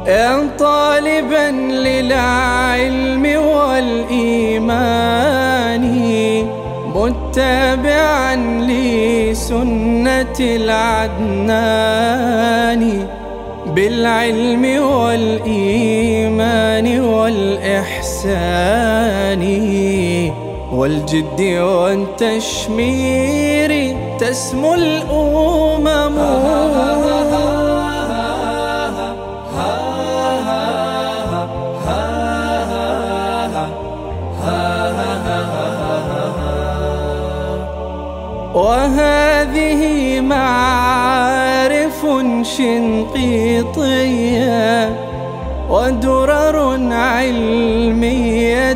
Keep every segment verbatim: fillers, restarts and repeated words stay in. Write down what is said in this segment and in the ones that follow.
يا طالبا للعلم والإيمان متبعا لسنة العدنان، بالعلم والإيمان والإحسان والجد والتشمير تسمو الأمم. وهذه معارف شنقيطية ودرر علمية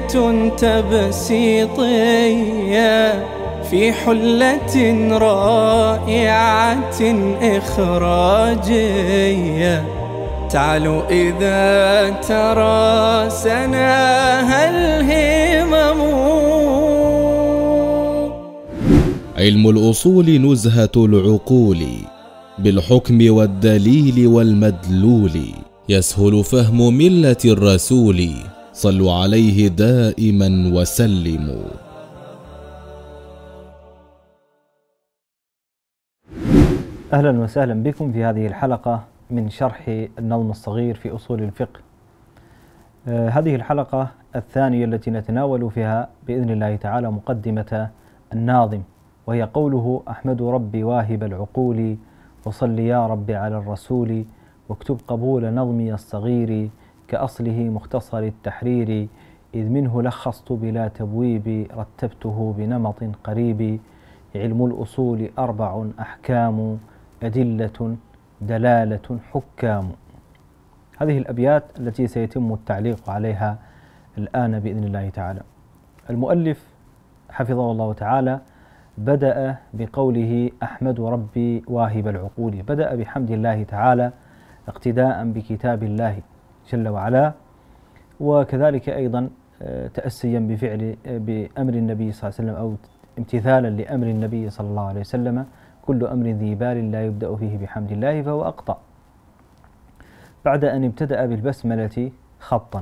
تبسيطية في حلة رائعة إخراجية تعلو إذا تراسناها الهمم. علم الأصول نزهة العقول بالحكم والدليل والمدلول، يسهل فهم ملة الرسول، صلوا عليه دائما وسلموا. أهلا وسهلا بكم في هذه الحلقة من شرح النظم الصغير في أصول الفقه. آه هذه الحلقة الثانية التي نتناول فيها بإذن الله تعالى مقدمة الناظم، وهي قوله: أحمد ربي واهب العقول وصل يا ربي على الرسول، واكتب قبول نظمي الصغير كأصله مختصر التحرير، إذ منه لخصت بلا تبويب رتبته بنمط قريب، علم الأصول أربع أحكام أدلة دلالة حكام. هذه الأبيات التي سيتم التعليق عليها الآن بإذن الله تعالى. المؤلف حفظه الله تعالى بدأ بقوله: أحمد ربي واهب العقول، بدأ بحمد الله تعالى اقتداء بكتاب الله جل وعلا، وكذلك أيضا تأسيا بفعل بأمر النبي صلى الله عليه وسلم أو امتثالا لأمر النبي صلى الله عليه وسلم: كل أمر ذي بال لا يبدأ فيه بحمد الله فهو أقطع. بعد أن ابتدأ بالبسملة خطا: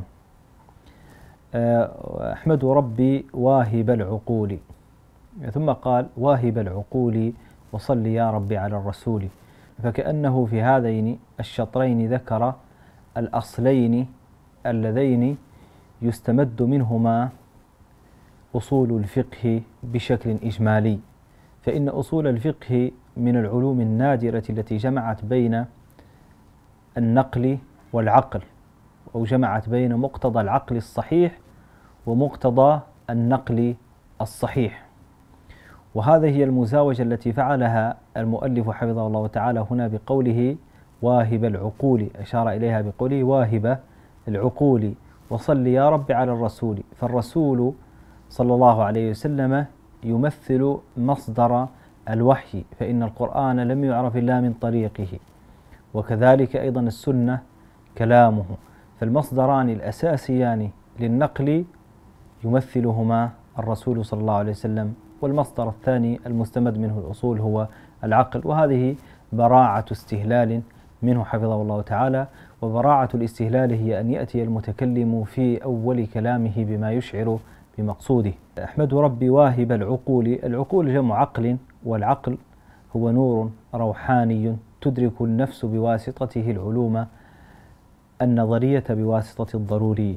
أحمد ربي واهب العقول، ثم قال: واهب العقول وصل يا ربي على الرسول، فكأنه في هذين الشطرين ذكر الأصلين اللذين يستمد منهما أصول الفقه بشكل إجمالي، فإن أصول الفقه من العلوم النادرة التي جمعت بين النقل والعقل، أو جمعت بين مقتضى العقل الصحيح ومقتضى النقل الصحيح. وهذه هي المزاوجة التي فعلها المؤلف حفظه الله تعالى هنا بقوله واهب العقول، أشار إليها بقوله واهب العقول وصل يا رب على الرسول، فالرسول صلى الله عليه وسلم يمثل مصدر الوحي، فإن القرآن لم يعرف إلا من طريقه، وكذلك أيضا السنة كلامه، فالمصدران الأساسيان للنقل يمثلهما الرسول صلى الله عليه وسلم، والمصدر الثاني المستمد منه الأصول هو العقل. وهذه براعة استهلال منه حفظه الله تعالى، وبراعة الاستهلال هي أن يأتي المتكلم في أول كلامه بما يشعر بمقصوده. أحمد ربي واهب العقول، العقول جمع عقل، والعقل هو نور روحاني تدرك النفس بواسطته العلوم النظرية بواسطة الضروري.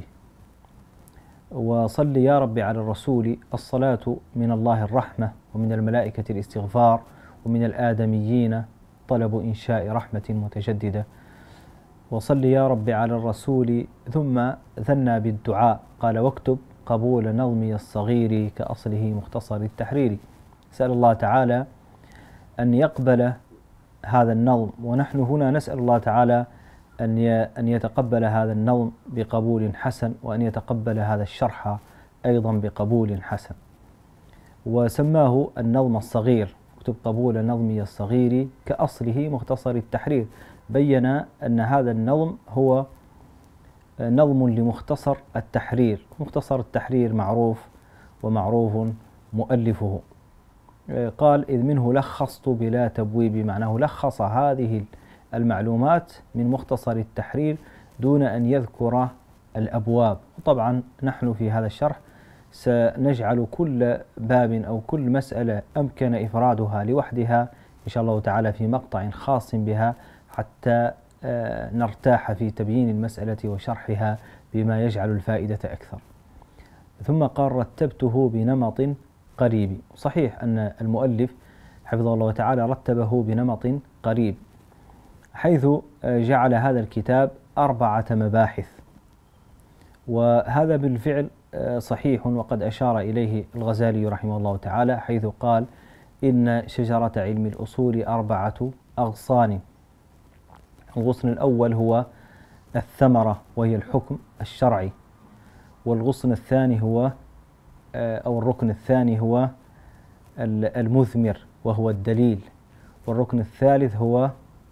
وصل يا ربي على الرسول، الصلاة من الله الرحمة، ومن الملائكة الاستغفار، ومن الآدميين طلب إنشاء رحمة متجددة. وصل يا ربي على الرسول، ثم ثنى بالدعاء قال: واكتب قبول نظمي الصغير كأصله مختصر التحرير. سأل الله تعالى أن يقبل هذا النظم، ونحن هنا نسأل الله تعالى أن أن يتقبل هذا النظم بقبول حسن، وأن يتقبل هذا الشرح أيضا بقبول حسن. وسماه النظم الصغير، اكتب قبول نظمي الصغير كأصله مختصر التحرير، بين أن هذا النظم هو نظم لمختصر التحرير. مختصر التحرير معروف ومعروف مؤلفه. قال: إذ منه لخصت بلا تبويب، معناه لخص هذه المعلومات من مختصر التحرير دون أن يذكر الأبواب. وطبعا نحن في هذا الشرح سنجعل كل باب أو كل مسألة أمكن إفرادها لوحدها إن شاء الله تعالى في مقطع خاص بها، حتى نرتاح في تبيين المسألة وشرحها بما يجعل الفائدة أكثر. ثم قال رتبته بنمط قريب. صحيح أن المؤلف حفظه الله تعالى رتبه بنمط قريب، حيث جعل هذا الكتاب أربعة مباحث، وهذا بالفعل صحيح، وقد أشار إليه الغزالي رحمه الله تعالى حيث قال إن شجرة علم الأصول أربعة أغصان. الغصن الأول هو الثمرة وهي الحكم الشرعي، والغصن الثاني هو أو الركن الثاني هو المثمر وهو الدليل، والركن الثالث هو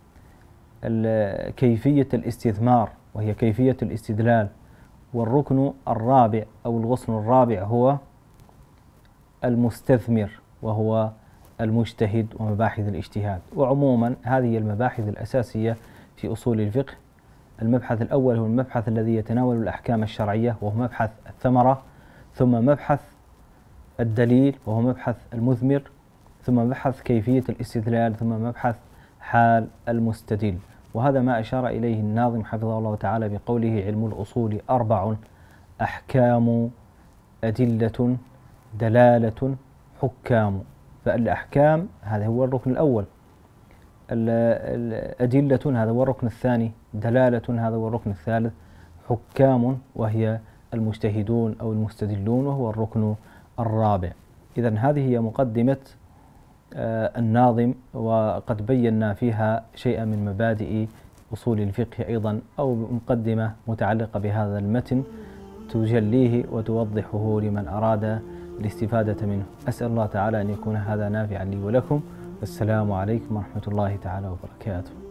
كيفية الاستثمار وهي كيفية الاستدلال، والركن الرابع أو الغصن الرابع هو المستثمر وهو المجتهد ومباحث الاجتهاد. وعموما هذه المباحث الأساسية في أصول الفقه. المبحث الأول هو المبحث الذي يتناول الأحكام الشرعية وهو مبحث الثمرة، ثم مبحث الدليل وهو مبحث المثمر، ثم مبحث كيفية الاستدلال، ثم مبحث حال المستدل. وهذا ما أشار إليه الناظم حفظه الله تعالى بقوله علم الأصول أربع أحكام أدلة دلالة حكام. فالأحكام هذا هو الركن الأول، الأدلة هذا هو الركن الثاني، دلالة هذا هو الركن الثالث، حكام وهي المجتهدون أو المستدلون وهو الركن الرابع. إذن هذه هي مقدمة الناظم، وقد بينا فيها شيئا من مبادئ أصول الفقه أيضا، أو مقدمة متعلقة بهذا المتن تجليه وتوضحه لمن أراد الاستفادة منه. أسأل الله تعالى أن يكون هذا نافعا لي ولكم، والسلام عليكم ورحمة الله تعالى وبركاته.